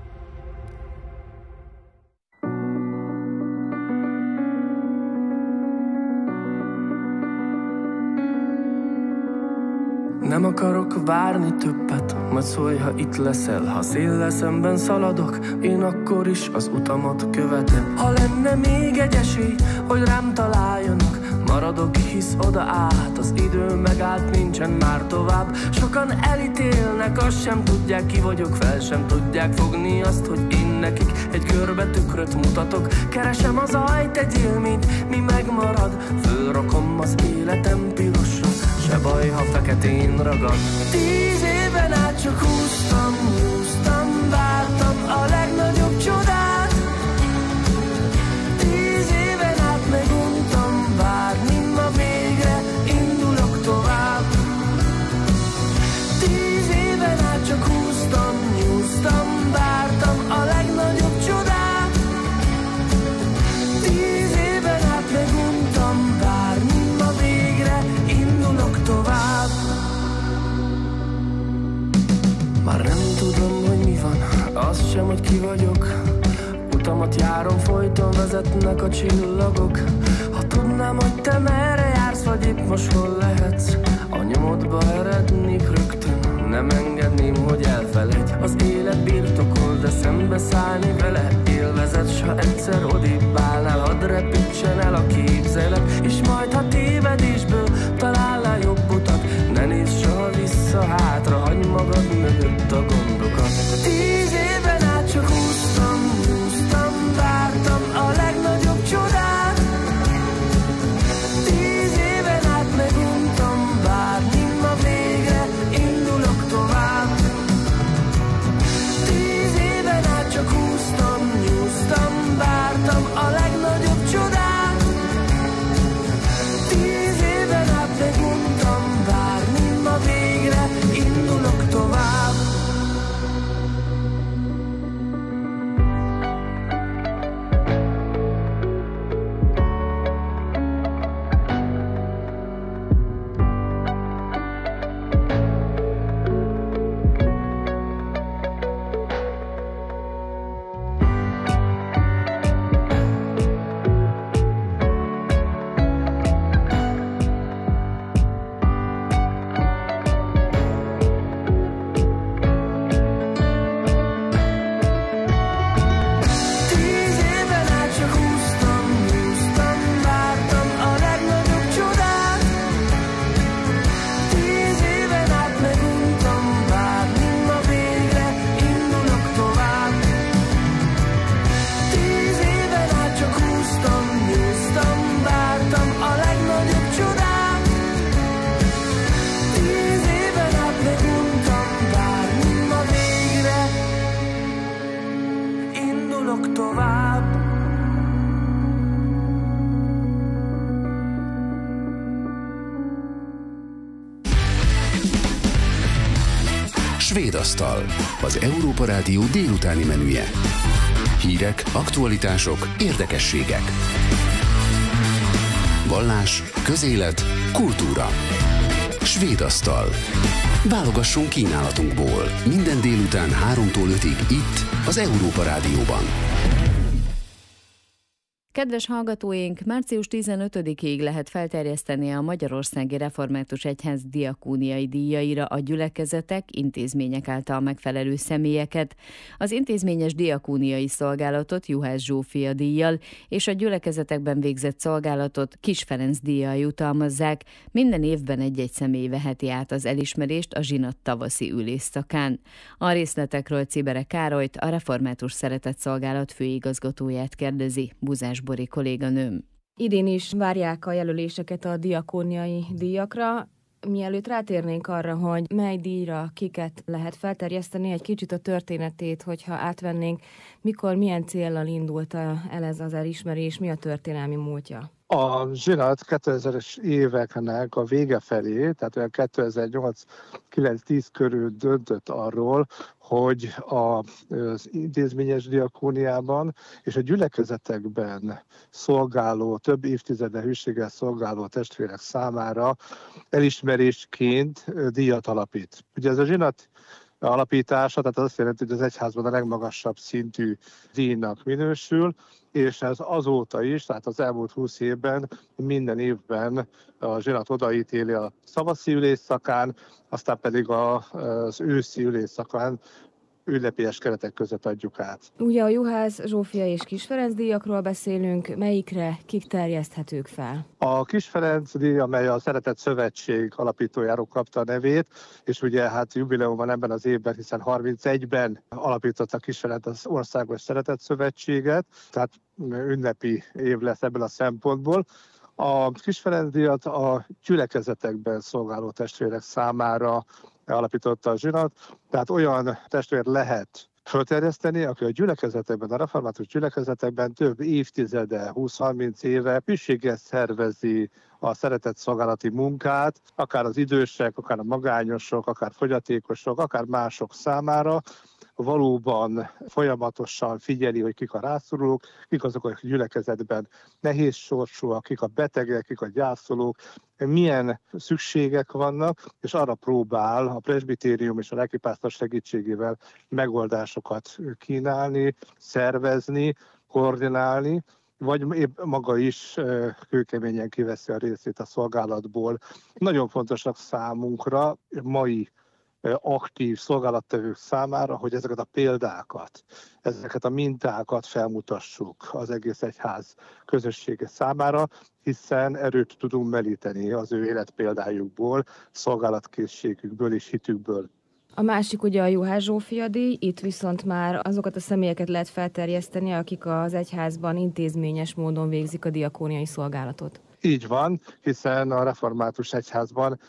Nem akarok várni többet, majd szólj, ha itt leszel. Ha széllel szemben szaladok, én akkor is az utamat követem. Ha lenne még egy esély, hogy rám találjanak, maradok, hisz oda át, az idő megállt, nincsen már tovább. Sokan elítélnek, azt sem tudják, ki vagyok, fel sem tudják fogni azt, hogy én nekik egy körbe tükröt mutatok. Keresem az ajt, egy élményt, mi megmarad, fölrakom az életem pirosra, se baj, ha feketén ragad. Tíz éven át csak húztam, húztam, vártam a legnagyobb csodát. Tíz éven át meguntam várni, ma végre indulok tovább. Tíz éven át csak húztam, húztam, vártam a legnagyobb csodát. vezetnek a csillagok. Ha tudnám, hogy te merre jársz, vagy itt most hol lehetsz, a nyomodba erednék rögtön, nem engedném, hogy elfeledj. Az élet birtokol, de szembe szállni vele élvezet. S ha egyszer odébb állnál, hadd repítsen el a képzelet, és majd ha tévedésből találnál jobb utat, ne nézz soha vissza hátra, hagyd magad mögött a gondokat. Tíz éven át csak húztam, húztam, vártam a legnagyobb csodát. Tíz éven át meguntam várni, ma végre indulok tovább. Tíz éven át csak húztam, nyúztam, vártam a legnagyobb csodát. Tíz éven át meguntam várni, ma végre indulok tovább. Svédasztal, az Európa Rádió délutáni menüje. Hírek, aktualitások, érdekességek. Vallás, közélet, kultúra. Svédasztal. Válogassunk kínálatunkból. Minden délután háromtól ötig itt, az Európa Rádióban. Kedves hallgatóink, március tizenötödikéig lehet felterjeszteni a Magyarországi Református Egyház diakóniai díjaira a gyülekezetek, intézmények által megfelelő személyeket. Az intézményes diakóniai szolgálatot Juhász Zsófia díjjal és a gyülekezetekben végzett szolgálatot Kiss Ferenc díjjal jutalmazzák. Minden évben egy-egy személy veheti át az elismerést a zsinat tavaszi ülésszakán. A részletekről Cibere Károlyt, a Református Szeretetszolgálat főigazgatóját kérdezi Buzás Bori kolléganőm. Idén is várják a jelöléseket a diakóniai díjakra. Mielőtt rátérnénk arra, hogy mely díjra kiket lehet felterjeszteni, egy kicsit a történetét, hogyha átvennénk, mikor, milyen céllal indult el ez az elismerés, mi a történelmi múltja? A zsinat kétezres éveknek a vége felé, tehát olyan kétezer-nyolc kilenc tíz körül döntött arról, hogy az intézményes diakóniában és a gyülekezetekben szolgáló, több évtizede hűséggel szolgáló testvérek számára elismerésként díjat alapít. Ugye ez a zsinat alapítása, tehát az azt jelenti, hogy az egyházban a legmagasabb szintű díjnak minősül, és ez azóta is, tehát az elmúlt húsz évben minden évben a zsinat odaítéli a tavaszi ülésszakán, aztán pedig az őszi ülésszakán ünnepélyes keretek között adjuk át. Ugye a Juhász Zsófia és Kiss Ferenc díjakról beszélünk, melyikre kik terjeszthetők fel? A Kiss Ferenc díj, amely a Szeretett Szövetség alapítójáról kapta a nevét, és ugye hát jubileum van ebben az évben, hiszen harmincegyben alapította Kiss Ferenc az Országos Szeretett Szövetséget, tehát ünnepi év lesz ebből a szempontból. A Kiss Ferenc díjat a gyülekezetekben szolgáló testvérek számára alapította a zsinat, tehát olyan testvér lehet fölterjeszteni, aki a gyülekezetekben, a református gyülekezetekben több évtizede, húsz-harminc éve hűséggel szervezi a szeretett szolgálati munkát, akár az idősek, akár a magányosok, akár fogyatékosok, akár mások számára, valóban folyamatosan figyeli, hogy kik a rászorulók, kik azok, akik a gyülekezetben nehéz sorsúak, kik a betegek, kik a gyászolók, milyen szükségek vannak, és arra próbál a presbitérium és a lelkipásztor segítségével megoldásokat kínálni, szervezni, koordinálni, vagy épp maga is kőkeményen kiveszi a részét a szolgálatból. Nagyon fontosak számunkra, mai aktív szolgálattevők számára, hogy ezeket a példákat, ezeket a mintákat felmutassuk az egész egyház közössége számára, hiszen erőt tudunk meríteni az ő életpéldájukból, szolgálatkészségükből és hitükből. A másik ugye a Juhász Zsófia díj, itt viszont már azokat a személyeket lehet felterjeszteni, akik az egyházban intézményes módon végzik a diakóniai szolgálatot. Így van, hiszen a református egyházban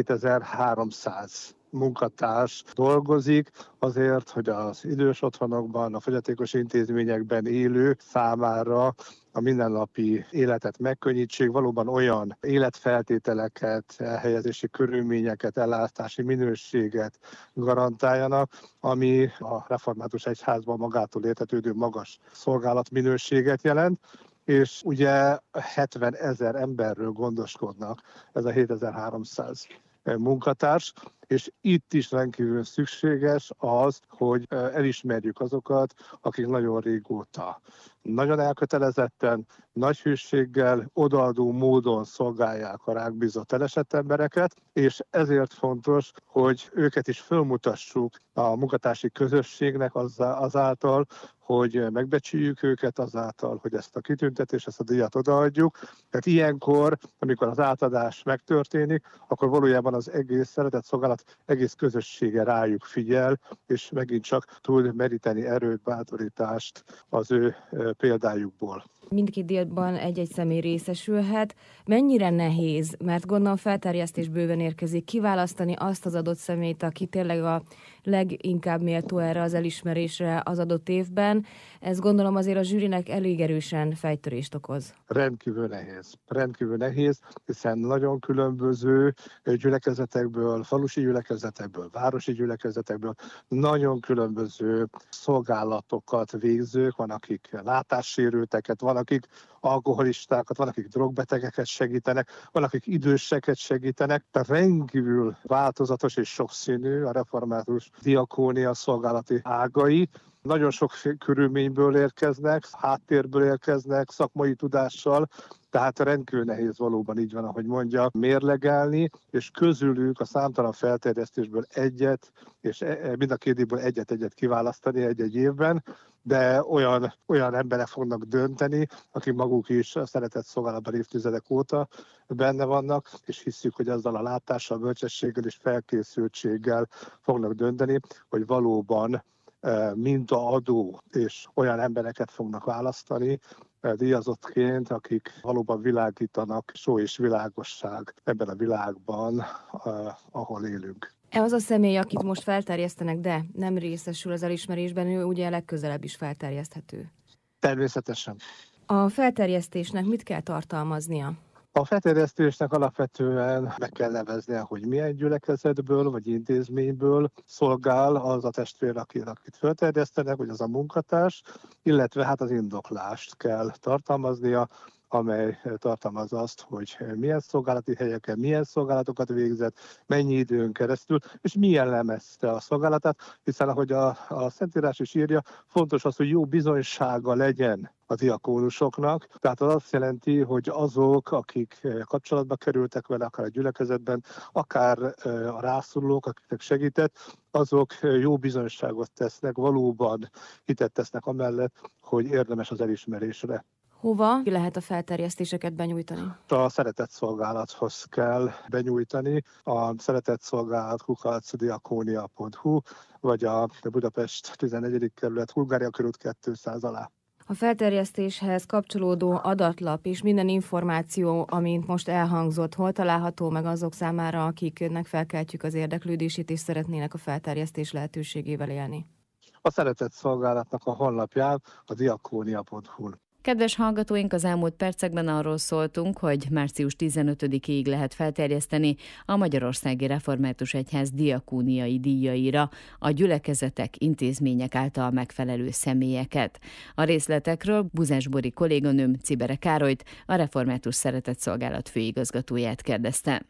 kétezer-háromszáz munkatárs dolgozik azért, hogy az idős otthonokban, a fogyatékos intézményekben élő számára a mindennapi életet megkönnyítsék, valóban olyan életfeltételeket, elhelyezési körülményeket, ellátási minőséget garantáljanak, ami a református egyházban magától értetődő magas szolgálatminőséget jelent. És ugye hetvenezer emberről gondoskodnak, ez a hétezer-háromszáz munkatárs, és itt is rendkívül szükséges az, hogy elismerjük azokat, akik nagyon régóta, nagyon elkötelezetten, nagy hűséggel, odaadó módon szolgálják a ránk bízott elesett embereket, és ezért fontos, hogy őket is fölmutassuk a munkatársi közösségnek azáltal, hogy megbecsüljük őket, azáltal, hogy ezt a kitüntetést, ezt a díjat odaadjuk. Tehát ilyenkor, amikor az átadás megtörténik, akkor valójában az egész szeretett szolgálat egész közössége rájuk figyel, és megint csak tud meríteni erőt, bátorítást az ő példájukból. Mindkét díjban egy-egy személy részesülhet. Mennyire nehéz, mert gondolom felterjesztés bőven érkezik, kiválasztani azt az adott személyt, aki tényleg a leginkább méltó erre az elismerésre az adott évben. Ez gondolom azért a zsűrinek elég erősen fejtörést okoz. Rendkívül nehéz. Rendkívül nehéz, hiszen nagyon különböző gyülekezetekből, falusi gyülekezetekből, városi gyülekezetekből nagyon különböző szolgálatokat végzők, van akik látássérülteket, van akik alkoholistákat, van akik drogbetegeket segítenek, van akik időseket segítenek, tehát rendkívül változatos és sokszínű a református diakónia szolgálati ágai. Nagyon sok körülményből érkeznek, háttérből érkeznek, szakmai tudással, tehát rendkívül nehéz valóban, így van, ahogy mondja, mérlegelni, és közülük a számtalan felterjesztésből egyet, és mind a két évből egyet-egyet kiválasztani egy-egy évben, de olyan, olyan emberek fognak dönteni, akik maguk is a szeretett szolgálatban évtizedek óta benne vannak, és hiszük, hogy azzal a látással, bölcsességgel és felkészültséggel fognak dönteni, hogy valóban mintaadó és olyan embereket fognak választani díjazottként, akik valóban világítanak, szó és világosság ebben a világban, ahol élünk. E az a személy, akit most felterjesztenek, de nem részesül az elismerésben, ő ugye legközelebb is felterjeszthető. Természetesen. A felterjesztésnek mit kell tartalmaznia? A felterjesztésnek alapvetően meg kell neveznie, hogy milyen gyülekezetből vagy intézményből szolgál az a testvér, akit felterjesztenek, vagy az a munkatárs, illetve hát az indoklást kell tartalmaznia, amely tartalmaz azt, hogy milyen szolgálati helyeken, milyen szolgálatokat végzett, mennyi időn keresztül, és milyen lemezte a szolgálatát, hiszen ahogy a, a Szentírás is írja, fontos az, hogy jó bizonysága legyen a diakónusoknak. Tehát az azt jelenti, hogy azok, akik kapcsolatba kerültek vele, akár a gyülekezetben, akár a rászorulók, akiknek segített, azok jó bizonyságot tesznek, valóban hitet tesznek amellett, hogy érdemes az elismerésre. Hova lehet a felterjesztéseket benyújtani? A szeretett szolgálathoz kell benyújtani. A szeretett szolgálat kukac diakónia pont hu, vagy a Budapest tizennegyedik kerület Hungária körút kétszáz alá. A felterjesztéshez kapcsolódó adatlap és minden információ, amint most elhangzott, hol található meg azok számára, akiknek felkeltjük az érdeklődését és szeretnének a felterjesztés lehetőségével élni? A szeretett szolgálatnak a honlapján, a diakónia pont hu-n. Kedves hallgatóink, az elmúlt percekben arról szóltunk, hogy március tizenötödikéig lehet felterjeszteni a Magyarországi Református Egyház diakóniai díjaira a gyülekezetek, intézmények által megfelelő személyeket. A részletekről Buzás Bori kolléganőm Cibere Károlyt, a Református Szeretett Szolgálat főigazgatóját kérdezte.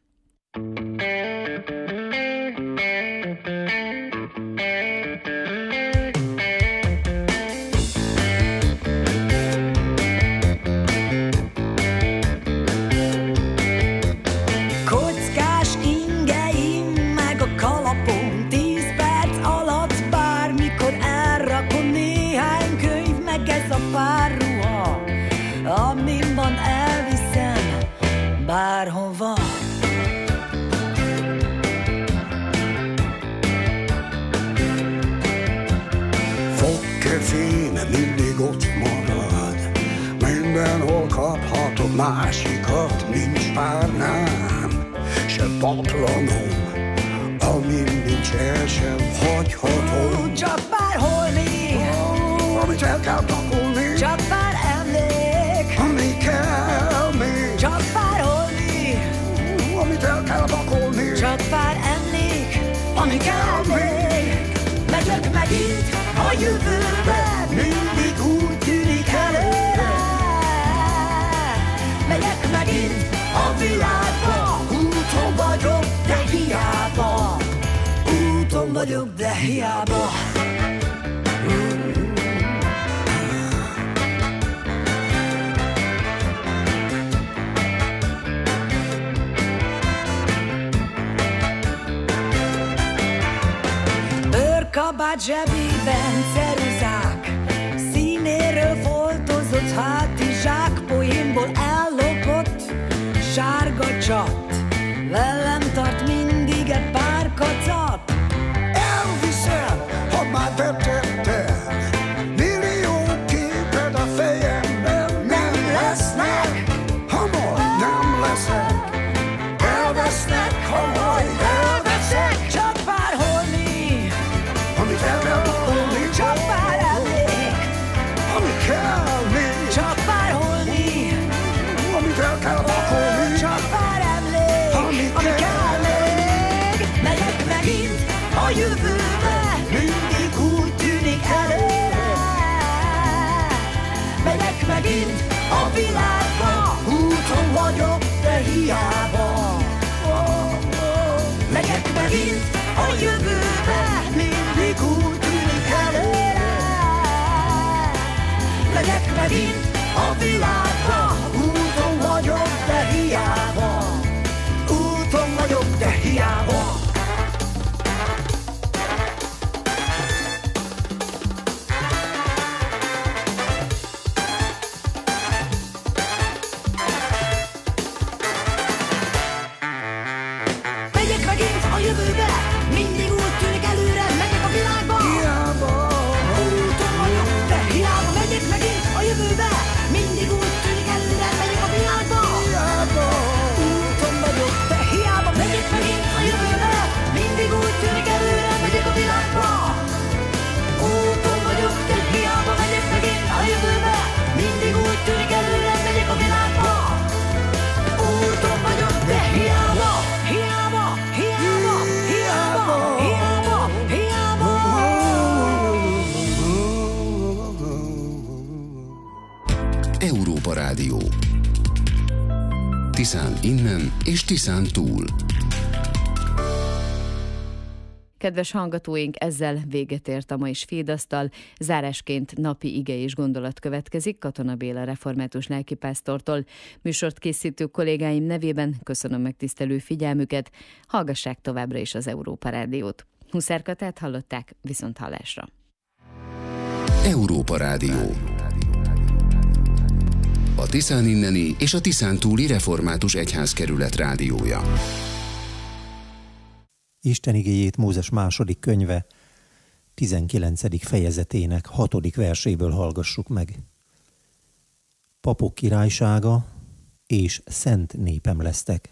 másikat nincs párnám, se patlanom, amin nincs el sem hagyhatom. Csak pár holmi, oh, amit el kell pakolni, csak pár emlék, ami kell még, csak pár holmi, oh, amit el kell pakolni, csak pár emlék, ami kell még. Megyek megint a jövőbe, mindig úgy tűnik előre. Megyek megint a világba, úton vagyok, de hiába. Úton vagyok, de hiába. Kabát zsebében ceruzák, színéről foltozott hátizsák, poénból ellopott sárga csat, velem tart mindig egy pár kacat. Elviszem, ha már betettem, millió képed a fejemben. Nem lesznek, ha majd nem leszek, elvesznek, ha majd elveszek. Csak pár holmi, amit el kell pakolni, csak pár emlék, ami kell még, csak pár holmi, amit el kell pakolni, csak pár emlék, ami ami kell, kell még. Megyek megint a jövőbe, mindig úgy tűnik előre. Megyek megint a világba, úton vagyok, de hiába. Megyek megint a jövőbe, mindig úgy tűnik előre. Megyek megint a világba, úton vagyok, de hiába. Úton vagyok, de hiába. Megyek megint a jövőbe, mindig úgy tűnik előre. Megyek a világba, hiába. Úton vagyok, de hiába. Megyek megint a jövőbe, mindig úgy tűnik előre. Megyek a világba, hiába. Úton vagyok, de hiába. Megyek megint a jövőbe, mindig úgy tűnik előre. Megyek a világba, úton vagyok, de hiába. Megyek megint a jövőbe, mindig úgy tűnik előre. Megyek a világba, úton vagyok, de hiába. Hiába, hiába, hiába, hiába, hiába. Európa Rádió. Tiszán innen és Tiszán túl. Kedves hallgatóink, ezzel véget ért a mai Svédasztal. Zárásként napi ige és gondolat következik Katona Béla református lelkipásztortól. Műsort készítő kollégáim nevében köszönöm megtisztelő figyelmüket. Hallgassák továbbra is az Európa Rádiót. Huszár Katát hallották, viszont hallásra. Európa Rádió. A Tiszán inneni és a Tiszán túli református egyházkerület rádiója. Isten igéjét Mózes második könyve tizenkilencedik fejezetének hatodik verséből hallgassuk meg. Papok királysága és szent népem lesztek.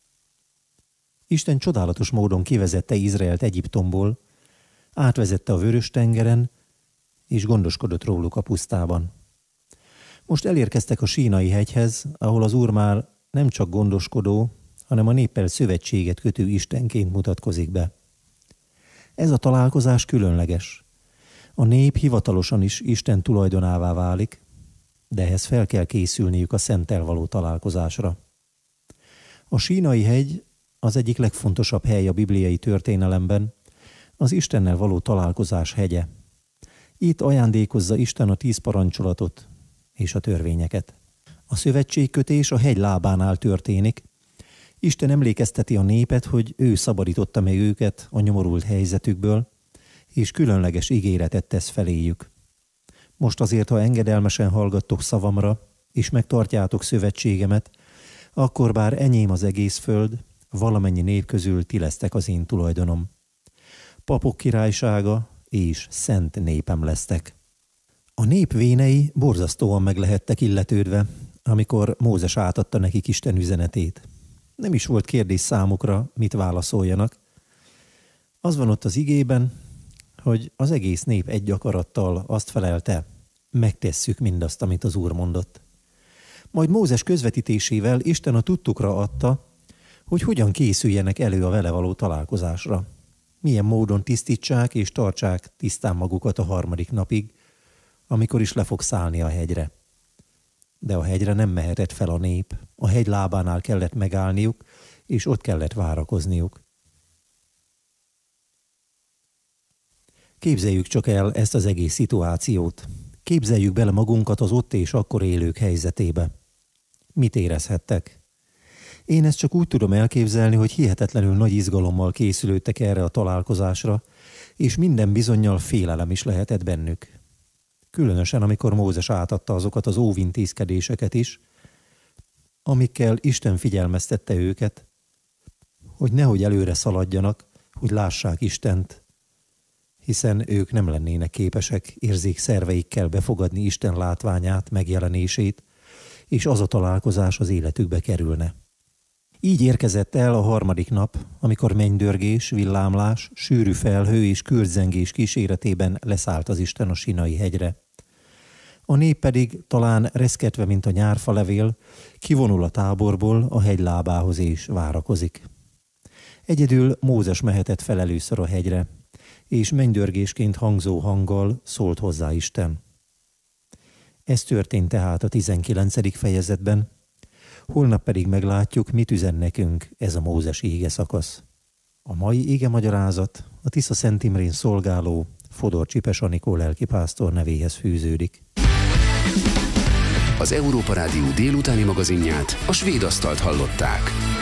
Isten csodálatos módon kivezette Izraelt Egyiptomból, átvezette a Vörös-tengeren, és gondoskodott róluk a pusztában. Most elérkeztek a Sínai hegyhez, ahol az Úr már nem csak gondoskodó, hanem a néppel szövetséget kötő Istenként mutatkozik be. Ez a találkozás különleges. A nép hivatalosan is Isten tulajdonává válik, de ehhez fel kell készülniük a Szenttel való találkozásra. A Sínai hegy az egyik legfontosabb hely a bibliai történelemben, az Istennel való találkozás hegye. Itt ajándékozza Isten a tíz parancsolatot és a törvényeket. A szövetségkötés a hegy lábánál történik. Isten emlékezteti a népet, hogy ő szabadította meg őket a nyomorult helyzetükből, és különleges ígéretet tesz feléjük. Most azért, ha engedelmesen hallgattok szavamra, és megtartjátok szövetségemet, akkor bár enyém az egész föld, valamennyi nép közül ti lesztek az én tulajdonom. Papok királysága és szent népem lesztek. A nép vénei borzasztóan meg lehettek illetődve. amikor Mózes átadta nekik Isten üzenetét. Nem is volt kérdés számukra, mit válaszoljanak. Az van ott az igében, hogy az egész nép egy akarattal azt felelte, megtesszük mindazt, amit az Úr mondott. Majd Mózes közvetítésével Isten a tudtukra adta, hogy hogyan készüljenek elő a vele való találkozásra. Milyen módon tisztítsák és tartsák tisztán magukat a harmadik napig, amikor is le fog szállni a hegyre. De a hegyre nem mehetett fel a nép, a hegy lábánál kellett megállniuk, és ott kellett várakozniuk. Képzeljük csak el ezt az egész szituációt. Képzeljük bele magunkat az ott és akkor élők helyzetébe. Mit érezhettek? Én ezt csak úgy tudom elképzelni, hogy hihetetlenül nagy izgalommal készülődtek erre a találkozásra, és minden bizonnyal félelem is lehetett bennük. Különösen, amikor Mózes átadta azokat az óvintézkedéseket is, amikkel Isten figyelmeztette őket, hogy nehogy előre szaladjanak, hogy lássák Istent, hiszen ők nem lennének képesek érzékszerveikkel befogadni Isten látványát, megjelenését, és az a találkozás az életükbe kerülne. Így érkezett el a harmadik nap, amikor mennydörgés, villámlás, sűrű felhő és kürtzengés kíséretében leszállt az Isten a Sinai hegyre. A nép pedig, talán reszketve, mint a nyárfalevél, kivonul a táborból a hegy lábához és várakozik. Egyedül Mózes mehetett fel először a hegyre, és mennydörgésként hangzó hanggal szólt hozzá Isten. Ez történt tehát a tizenkilencedik fejezetben, holnap pedig meglátjuk, mit üzen nekünk ez a mózesi ége szakasz. A mai ége magyarázat a Tisza Szent Imrén szolgáló Fodor Csipes Anikó lelkipásztor nevéhez fűződik. Az Európa Rádió délutáni magazinját, a Svéd asztalt hallották.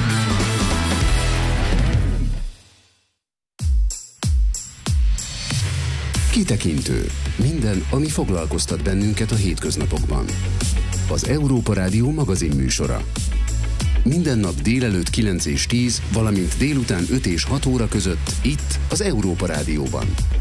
Kitekintő. Minden, ami foglalkoztat bennünket a hétköznapokban. Az Európa Rádió magazin műsora. Minden nap délelőtt kilenc és tíz, valamint délután öt és hat óra között itt az Európa Rádióban.